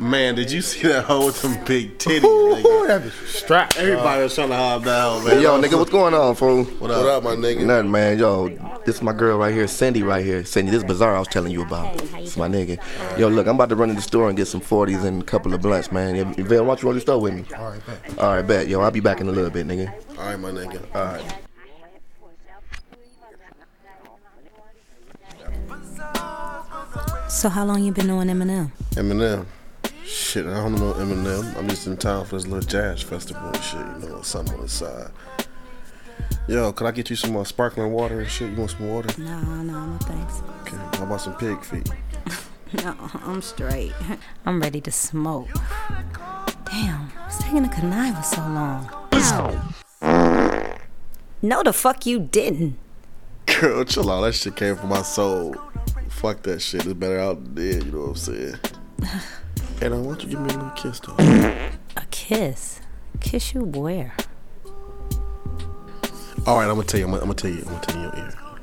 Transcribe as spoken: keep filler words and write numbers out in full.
Man, did you see that hoe with them big titties? Ooh, that bitch was strapped. Everybody was trying to hop that hoe, man. Hey, yo, nigga, what's going on, fool? What up? What up, my nigga? Nothing, man. Yo, this is my girl right here, Cindy right here. Cindy, this bazaar I was telling you about. It's my nigga. Yo, look, I'm about to run in the store and get some forties and a couple of blunts, man. Yo, Vail, why don't you roll your store with me? All right, bet. All right, bet. Yo, I'll be back in a little bit, nigga. All right, my nigga. All right. So how long you been knowing Eminem? Eminem. Shit, I don't know Eminem. I'm just in town for this little jazz festival and shit, you know, something on the side. Yo, could I get you some more sparkling water and shit? You want some water? No, no, no thanks. Okay, how about some pig feet? No, I'm straight. I'm ready to smoke. Damn, what's taking the connive so long? Ow. No, the fuck you didn't. Girl, chill out. That shit came from my soul. Fuck that shit. It's better out than dead, you know what I'm saying? Hey, now, why don't you give me a little kiss, though? A kiss? Kiss you where? All right, I'm gonna tell you. I'm gonna, I'm gonna tell you. I'm gonna tell you in your ear.